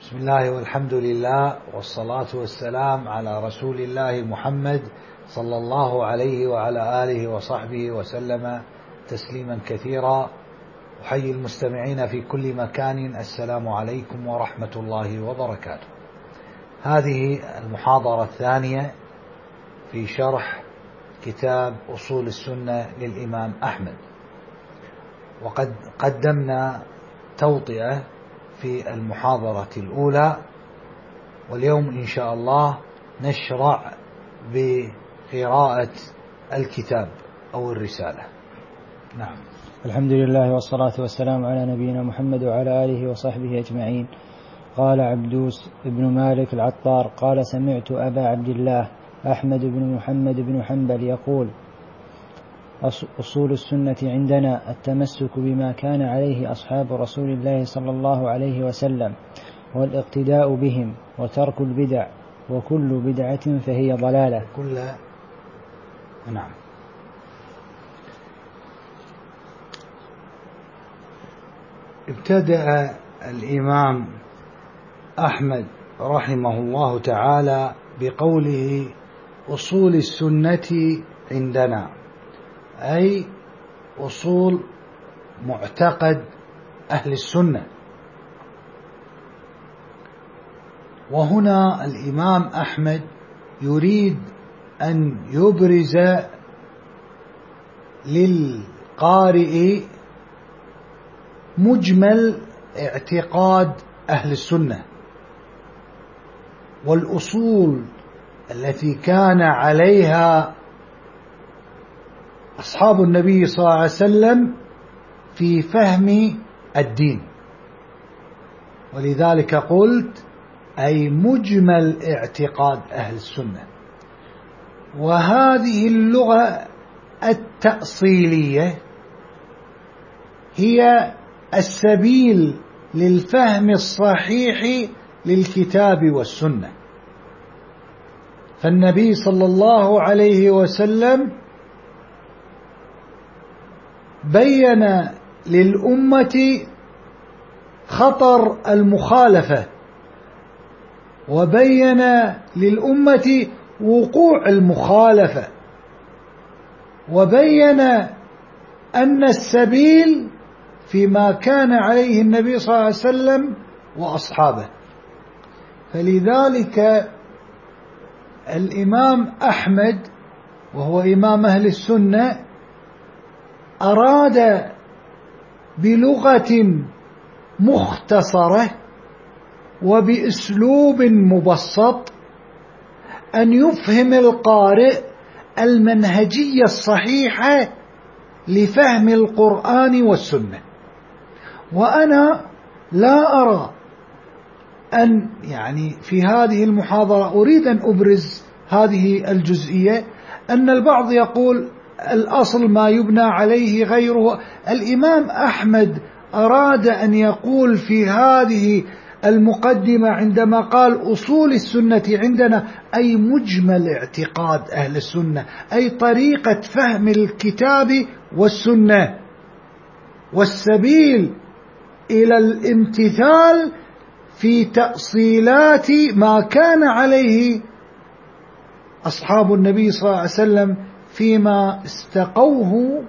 بسم الله والحمد لله والصلاة والسلام على رسول الله محمد صلى الله عليه وعلى آله وصحبه وسلم تسليما كثيرا. أحيي المستمعين في كل مكان، السلام عليكم ورحمة الله وبركاته. هذه المحاضرة الثانية في شرح كتاب أصول السنة للإمام أحمد، وقد قدمنا توطئة في المحاضرة الأولى، واليوم إن شاء الله نشرع بقراءة الكتاب أو الرسالة. نعم. الحمد لله والصلاة والسلام على نبينا محمد وعلى آله وصحبه أجمعين. قال عبدوس بن مالك العطار قال: سمعت أبا عبد الله أحمد بن محمد بن حنبل يقول: أصول السنة عندنا التمسك بما كان عليه أصحاب رسول الله صلى الله عليه وسلم، والاقتداء بهم، وترك البدع، وكل بدعة فهي ضلالة. نعم. ابتدأ الإمام أحمد رحمه الله تعالى بقوله: أصول السنة عندنا، أي أصول معتقد أهل السنة. وهنا الإمام أحمد يريد أن يبرز للقارئ مجمل اعتقاد أهل السنة والأصول التي كان عليها أصحاب النبي صلى الله عليه وسلم في فهم الدين. ولذلك قلت أي مجمل اعتقاد أهل السنة. وهذه اللغة التأصيلية هي السبيل للفهم الصحيح للكتاب والسنة. فالنبي صلى الله عليه وسلم بين للأمة خطر المخالفة، وبين للأمة وقوع المخالفة، وبين أن السبيل فيما كان عليه النبي صلى الله عليه وسلم وأصحابه. فلذلك الإمام أحمد وهو إمام أهل السنة أراد بلغة مختصرة وبأسلوب مبسط أن يفهم القارئ المنهجية الصحيحة لفهم القرآن والسنة. وأنا لا أرى أن في هذه المحاضرة أريد أن أبرز هذه الجزئية، أن البعض يقول الأصل ما يبنى عليه غيره. الإمام أحمد أراد أن يقول في هذه المقدمة عندما قال أصول السنة عندنا أي مجمل اعتقاد أهل السنة، أي طريقة فهم الكتاب والسنة والسبيل إلى الامتثال في تأصيلات ما كان عليه أصحاب النبي صلى الله عليه وسلم فيما استقوه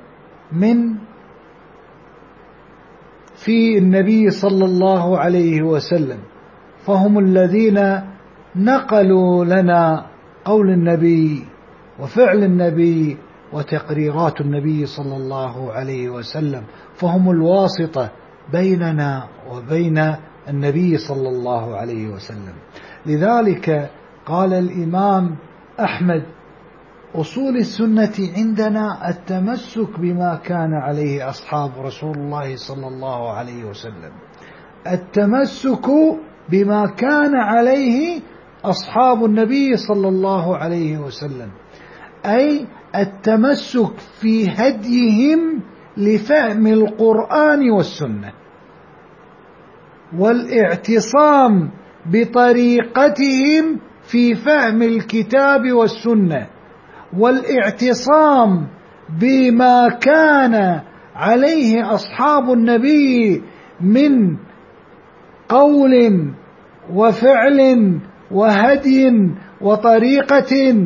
في النبي صلى الله عليه وسلم. فهم الذين نقلوا لنا قول النبي وفعل النبي وتقريرات النبي صلى الله عليه وسلم، فهم الواسطة بيننا وبين النبي صلى الله عليه وسلم. لذلك قال الإمام أحمد: أصول السنة عندنا التمسك بما كان عليه أصحاب رسول الله صلى الله عليه وسلم. التمسك بما كان عليه أصحاب النبي صلى الله عليه وسلم، أي التمسك في هديهم لفهم القرآن والسنة، والاعتصام بطريقتهم في فهم الكتاب والسنة، والاعتصام بما كان عليه أصحاب النبي من قول وفعل وهدي وطريقة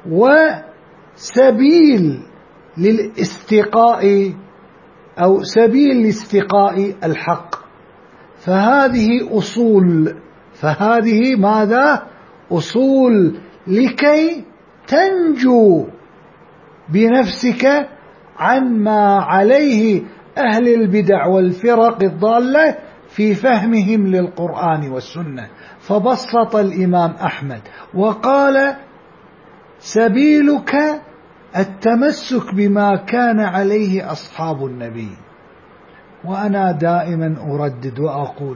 وسبيل للاستقاء أو سبيل لاستقاء الحق. فهذه أصول، فهذه ماذا؟ أصول لكي تنجو بنفسك عما عليه أهل البدع والفرق الضالة في فهمهم للقرآن والسنة. فبسط الإمام أحمد وقال: سبيلك التمسك بما كان عليه أصحاب النبي. وأنا دائما أردد وأقول: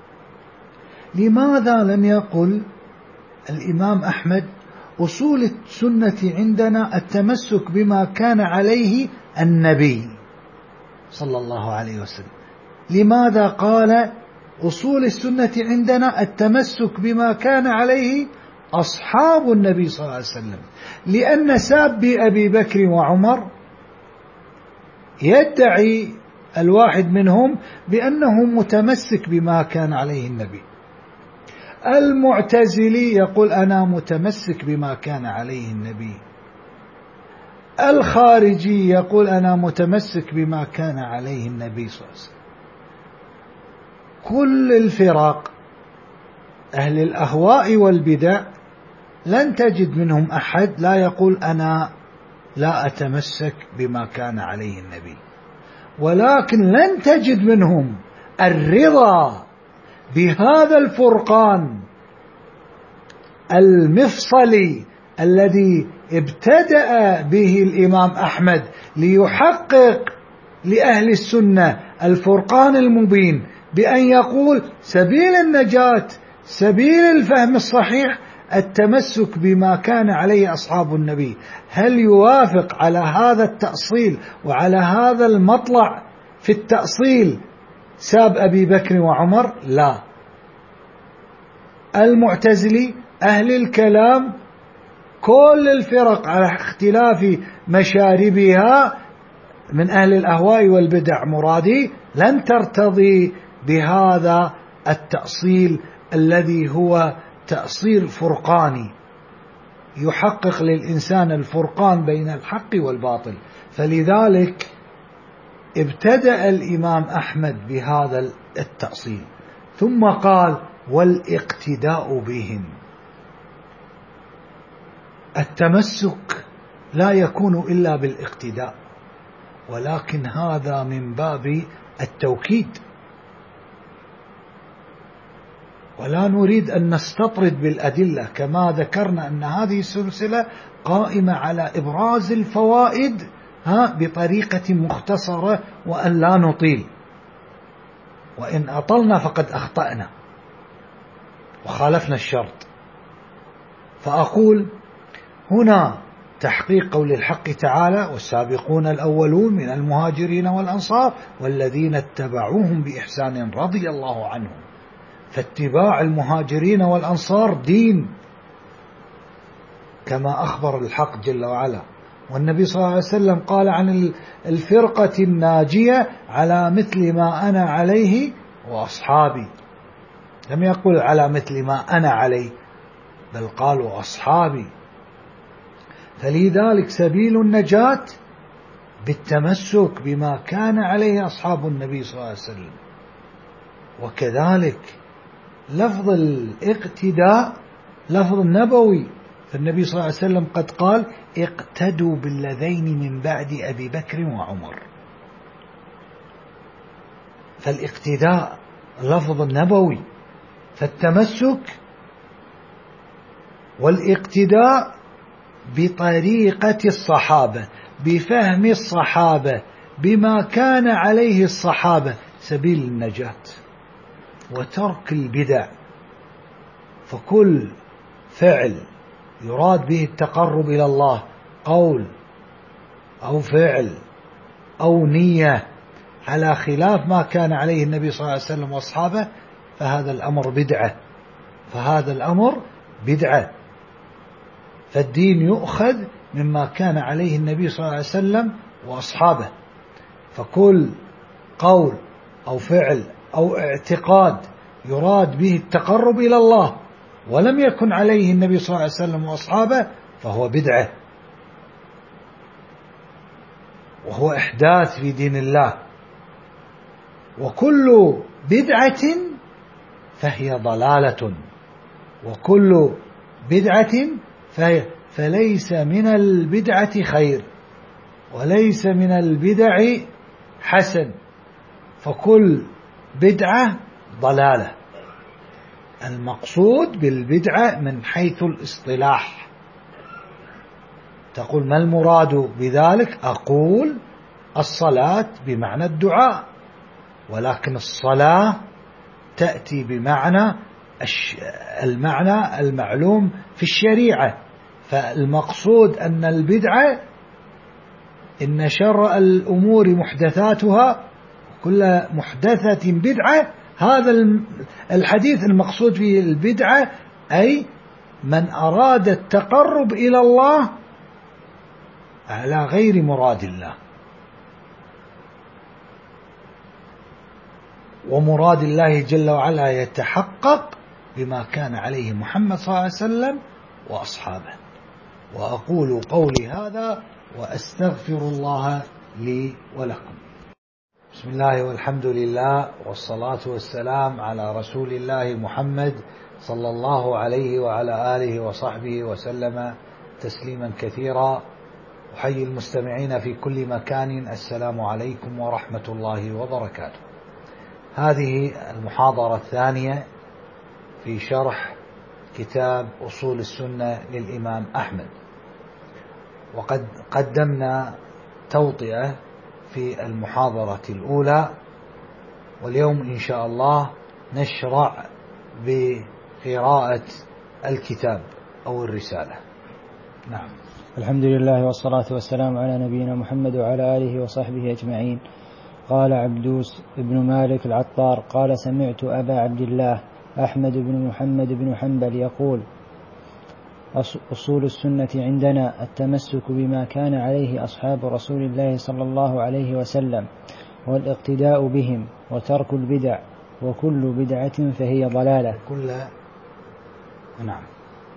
لماذا لم يقل الإمام أحمد أصول السنة عندنا التمسك بما كان عليه النبي صلى الله عليه وسلم؟ لماذا قال أصول السنة عندنا التمسك بما كان عليه أصحاب النبي صلى الله عليه وسلم؟ لأن ساب أبي بكر وعمر يدعي الواحد منهم بأنه متمسك بما كان عليه النبي. المعتزلي يقول: أنا متمسك بما كان عليه النبي. الخارجي يقول: أنا متمسك بما كان عليه النبي صلى الله عليه وسلم. كل الفرق أهل الأهواء والبدع لن تجد منهم أحد لا يقول: أنا لا أتمسك بما كان عليه النبي. ولكن لن تجد منهم الرضا بهذا الفرقان المفصلي الذي ابتدأ به الإمام أحمد ليحقق لأهل السنة الفرقان المبين، بأن يقول: سبيل النجاة، سبيل الفهم الصحيح التمسك بما كان عليه أصحاب النبي. هل يوافق على هذا التأصيل وعلى هذا المطلع في التأصيل ساب أبي بكر وعمر؟ لا. المعتزلي أهل الكلام كل الفرق على اختلاف مشاربها من أهل الأهواء والبدع مرادي لن ترتضي بهذا التأصيل الذي هو تأصيل فرقاني يحقق للإنسان الفرقان بين الحق والباطل. فلذلك ابتدأ الإمام أحمد بهذا التأصيل، ثم قال: والاقتداء بهم. التمسك لا يكون إلا بالاقتداء، ولكن هذا من باب التوكيد، ولا نريد أن نستطرد بالأدلة، كما ذكرنا أن هذه السلسلة قائمة على إبراز الفوائد بطريقة مختصرة وأن لا نطيل، وإن أطلنا فقد أخطأنا وخالفنا الشرط. فأقول هنا تحقيق قول الحق تعالى: والسابقون الأولون من المهاجرين والأنصار والذين اتبعوهم بإحسان رضي الله عنهم. فاتباع المهاجرين والأنصار دين كما أخبر الحق جل وعلا، والنبي صلى الله عليه وسلم قال عن الفرقة الناجية: على مثل ما أنا عليه وأصحابي. لم يقل على مثل ما أنا عليه، بل قالوا أصحابي. فلذلك سبيل النجاة بالتمسك بما كان عليه أصحاب النبي صلى الله عليه وسلم. وكذلك لفظ الاقتداء لفظ نبوي، فالنبي صلى الله عليه وسلم قد قال: اقتدوا بالذين من بعد أبي بكر وعمر. فالاقتداء لفظ نبوي، فالتمسك والاقتداء بطريقة الصحابة، بفهم الصحابة، بما كان عليه الصحابة سبيل النجاة، وترك البدع. فكل فعل يراد به التقرب إلى الله، قول أو فعل أو نية، على خلاف ما كان عليه النبي صلى الله عليه وسلم وأصحابه، فهذا الأمر بدعة، فهذا الأمر بدعة. فالدين يؤخذ مما كان عليه النبي صلى الله عليه وسلم وأصحابه. فكل قول أو فعل أو اعتقاد يراد به التقرب إلى الله ولم يكن عليه النبي صلى الله عليه وسلم وأصحابه فهو بدعة، وهو إحداث في دين الله، وكل بدعة فهي ضلالة، وكل بدعة فليس من البدعة خير، وليس من البدع حسن، فكل بدعة ضلالة. المقصود بالبدعة من حيث الاصطلاح، تقول ما المراد بذلك؟ أقول الصلاة بمعنى الدعاء، ولكن الصلاة تأتي بمعنى المعنى المعلوم في الشريعة. فالمقصود أن البدعة إن شر الأمور محدثاتها، كل محدثة بدعة. هذا الحديث المقصود فيه البدعة أي من أراد التقرب إلى الله على غير مراد الله، ومراد الله جل وعلا يتحقق بما كان عليه محمد صلى الله عليه وسلم وأصحابه. وأقول قولي هذا وأستغفر الله لي ولكم. بسم الله والحمد لله والصلاة والسلام على رسول الله محمد صلى الله عليه وعلى آله وصحبه وسلم تسليما كثيرا. أحيي المستمعين في كل مكان، السلام عليكم ورحمة الله وبركاته. هذه المحاضرة الثانية في شرح كتاب أصول السنة للإمام أحمد، وقد قدمنا توطئة في المحاضرة الأولى، واليوم إن شاء الله نشرع بقراءة الكتاب أو الرسالة. نعم. الحمد لله والصلاة والسلام على نبينا محمد وعلى آله وصحبه أجمعين. قال عبدوس بن مالك العطار قال سمعت أبا عبد الله أحمد بن محمد بن حنبل يقول أصول السنة عندنا التمسك بما كان عليه أصحاب رسول الله صلى الله عليه وسلم والاقتداء بهم وترك البدع، وكل بدعة فهي ضلالة. نعم.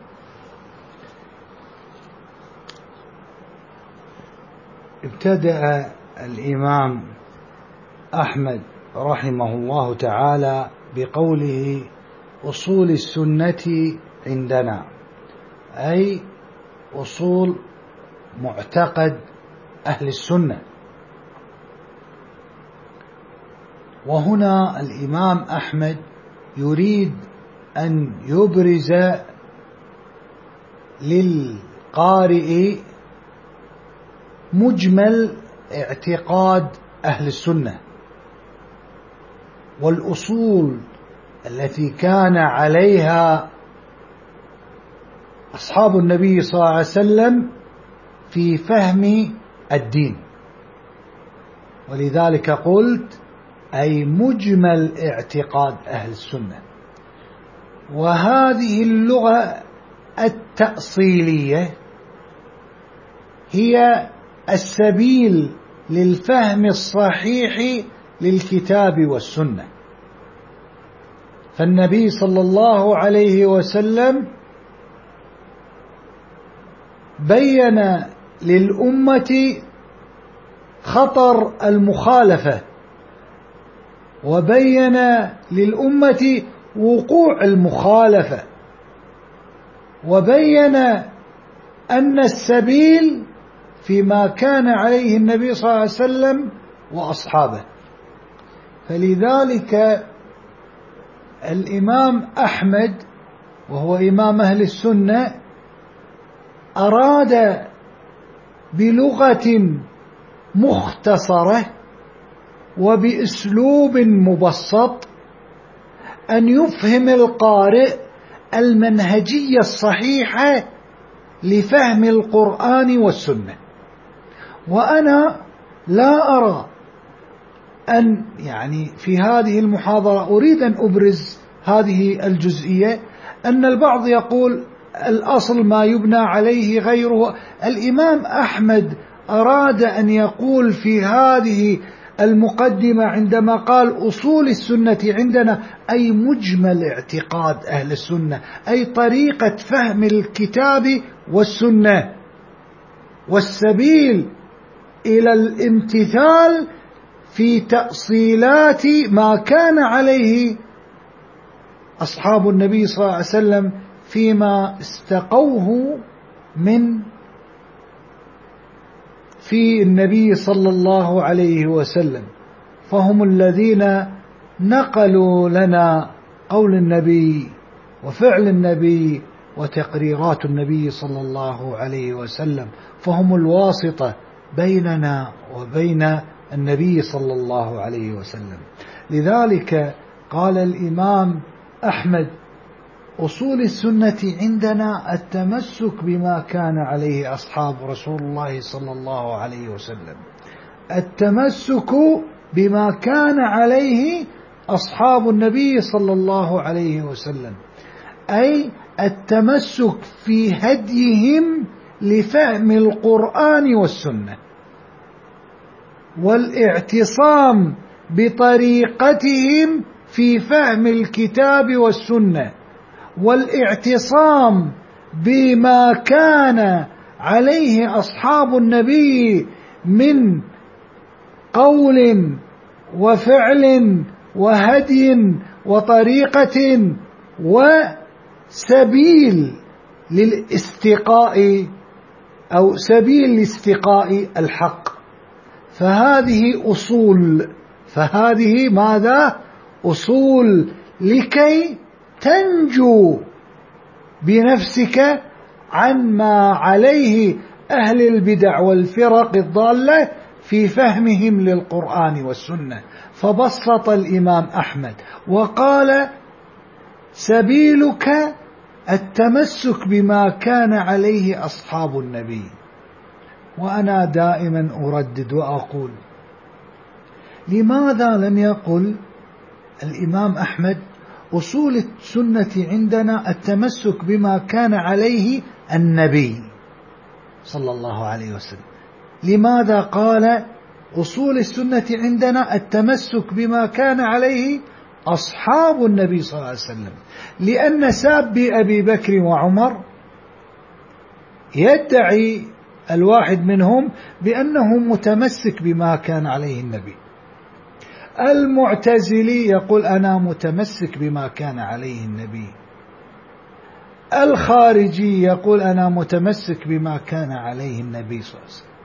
ابتدأ الإمام أحمد رحمه الله تعالى بقوله أصول السنة عندنا، أي أصول معتقد أهل السنة. وهنا الإمام أحمد يريد أن يبرز للقارئ مجمل اعتقاد أهل السنة والأصول التي كان عليها أصحاب النبي صلى الله عليه وسلم في فهم الدين. ولذلك قلت أي مجمل اعتقاد أهل السنة. وهذه اللغة التأصيلية هي السبيل للفهم الصحيح للكتاب والسنة. فالنبي صلى الله عليه وسلم بين للأمة خطر المخالفة، وبين للأمة وقوع المخالفة، وبين أن السبيل فيما كان عليه النبي صلى الله عليه وسلم وأصحابه. فلذلك الإمام أحمد وهو إمام أهل السنة أراد بلغة مختصرة وبأسلوب مبسط أن يفهم القارئ المنهجية الصحيحة لفهم القرآن والسنة. وأنا لا أرى أن في هذه المحاضرة أريد أن أبرز هذه الجزئية، أن البعض يقول الأصل ما يبنى عليه غيره. الإمام أحمد أراد أن يقول في هذه المقدمة عندما قال أصول السنة عندنا أي مجمل اعتقاد أهل السنة، أي طريقة فهم الكتاب والسنة والسبيل إلى الامتثال في تأصيلات ما كان عليه أصحاب النبي صلى الله عليه وسلم فيما استقوه في النبي صلى الله عليه وسلم، فهم الذين نقلوا لنا قول النبي وفعل النبي وتقريرات النبي صلى الله عليه وسلم، فهم الواسطة بيننا وبين النبي صلى الله عليه وسلم. لذلك قال الإمام أحمد: أصول السنة عندنا التمسك بما كان عليه أصحاب رسول الله صلى الله عليه وسلم، التمسك بما كان عليه أصحاب النبي صلى الله عليه وسلم، أي التمسك في هديهم لفهم القرآن والسنة، والاعتصام بطريقتهم في فهم الكتاب والسنة، والاعتصام بما كان عليه أصحاب النبي من قول وفعل وهدي وطريقة وسبيل للاستقاء أو سبيل لاستقاء الحق. فهذه أصول، فهذه ماذا؟ أصول لكي تنجو بنفسك عما عليه أهل البدع والفرق الضالة في فهمهم للقرآن والسنة. فبسط الإمام أحمد وقال: سبيلك التمسك بما كان عليه أصحاب النبي. وأنا دائما أردد وأقول: لماذا لم يقل الإمام أحمد أصول السنة عندنا التمسك بما كان عليه النبي صلى الله عليه وسلم؟ لماذا قال أصول السنة عندنا التمسك بما كان عليه أصحاب النبي صلى الله عليه وسلم؟ لأن ساب أبي بكر وعمر يدعي الواحد منهم بأنه متمسك بما كان عليه النبي، المعتزلي يقول أنا متمسك بما كان عليه النبي، الخارجي يقول أنا متمسك بما كان عليه النبي صلى الله عليه وسلم.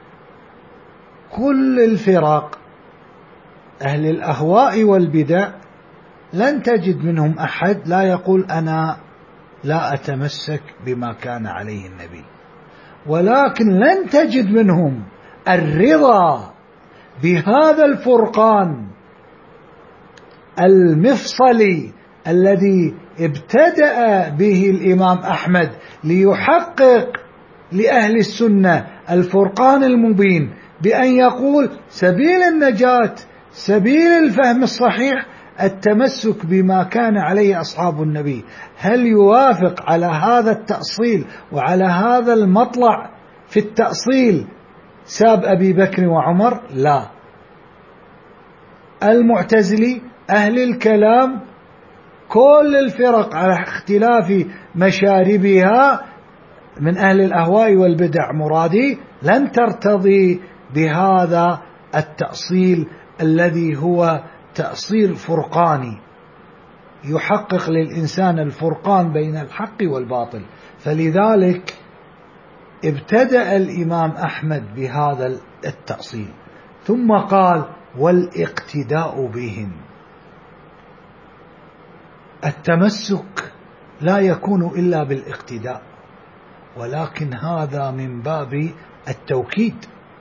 كل الفرق أهل الأهواء والبدع لن تجد منهم أحد لا يقول أنا لا أتمسك بما كان عليه النبي، ولكن لن تجد منهم الرضا بهذا الفرقان المفصلي الذي ابتدأ به الإمام أحمد ليحقق لأهل السنة الفرقان المبين، بأن يقول سبيل النجاة، سبيل الفهم الصحيح التمسك بما كان عليه أصحاب النبي. هل يوافق على هذا التأصيل وعلى هذا المطلع في التأصيل ساب أبي بكر وعمر؟ لا. المعتزلي أهل الكلام كل الفرق على اختلاف مشاربها من أهل الأهواء والبدع مرادي لن ترتضي بهذا التأصيل الذي هو تأصيل فرقاني يحقق للإنسان الفرقان بين الحق والباطل. فلذلك ابتدأ الإمام أحمد بهذا التأصيل، ثم قال والاقتداء بهم. التمسك لا يكون إلا بالاقتداء، ولكن هذا من باب التوكيد،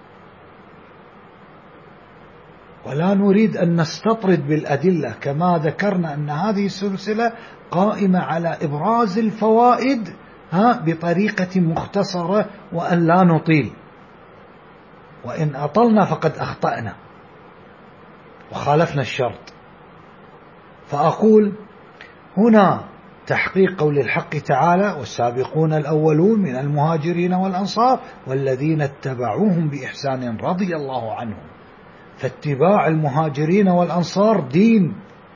ولا نريد أن نستطرد بالأدلة، كما ذكرنا أن هذه السلسلة قائمة على إبراز الفوائد بطريقة مختصرة وأن لا نطيل، وإن أطلنا فقد أخطأنا وخالفنا الشرط. فأقول هنا تحقيق قول الحق تعالى والسابقون الأولون من المهاجرين والأنصار والذين اتبعوهم بإحسان رضي الله عنهم. فاتباع المهاجرين والأنصار دين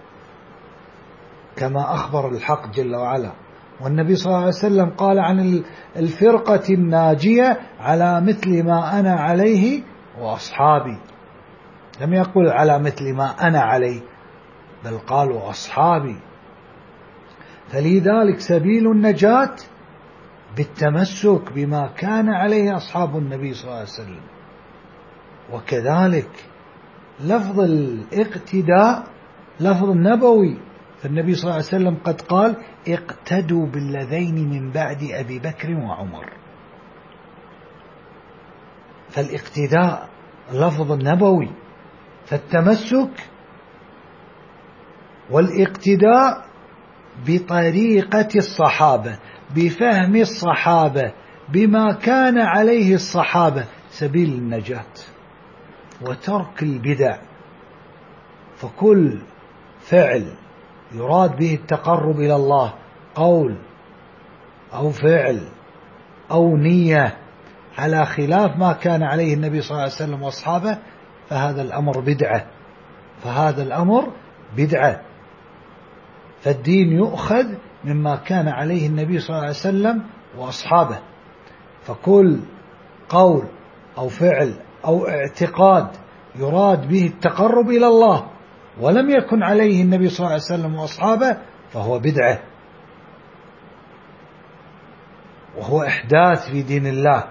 كما أخبر الحق جل وعلا. والنبي صلى الله عليه وسلم قال عن الفرقة الناجية على مثل ما أنا عليه وأصحابي، لم يقل على مثل ما أنا عليه بل قال وأصحابي. فلذلك سبيل النجاة بالتمسك بما كان عليه أصحاب النبي صلى الله عليه وسلم. وكذلك لفظ الاقتداء لفظ نبوي، فالنبي صلى الله عليه وسلم قد قال اقتدوا بالذين من بعد أبي بكر وعمر. فالاقتداء لفظ نبوي، فالتمسك والاقتداء بطريقة الصحابة، بفهم الصحابة، بما كان عليه الصحابة سبيل النجاة، وترك البدع. فكل فعل يراد به التقرب إلى الله، قول أو فعل أو نية، على خلاف ما كان عليه النبي صلى الله عليه وسلم وأصحابه، فهذا الأمر بدعة، فهذا الأمر بدعة. فالدين يؤخذ مما كان عليه النبي صلى الله عليه وسلم وأصحابه. فكل قول أو فعل أو اعتقاد يراد به التقرب إلى الله ولم يكن عليه النبي صلى الله عليه وسلم وأصحابه فهو بدعة، وهو إحداث في دين الله.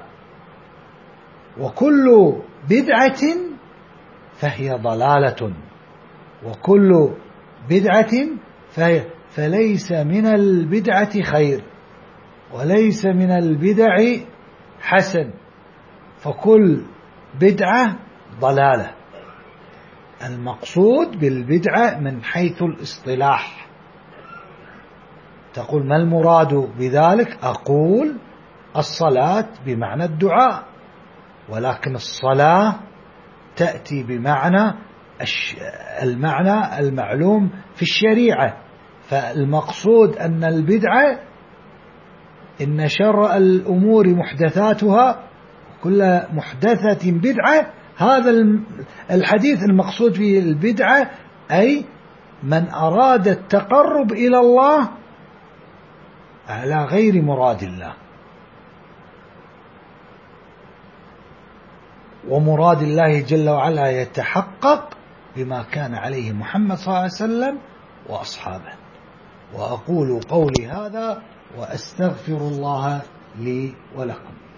وكل بدعة فهي ضلالة، وكل بدعة فليس من البدعة خير، وليس من البدع حسن، فكل بدعة ضلالة. المقصود بالبدعة من حيث الاصطلاح. تقول ما المراد بذلك؟ أقول الصلاة بمعنى الدعاء، ولكن الصلاة تأتي بمعنى المعنى المعلوم في الشريعة. فالمقصود أن البدعة إن شر الأمور محدثاتها، كل محدثة بدعة. هذا الحديث المقصود فيه البدعة أي من أراد التقرب إلى الله على غير مراد الله، ومراد الله جل وعلا يتحقق بما كان عليه محمد صلى الله عليه وسلم وأصحابه. وأقول قولي هذا وأستغفر الله لي ولكم.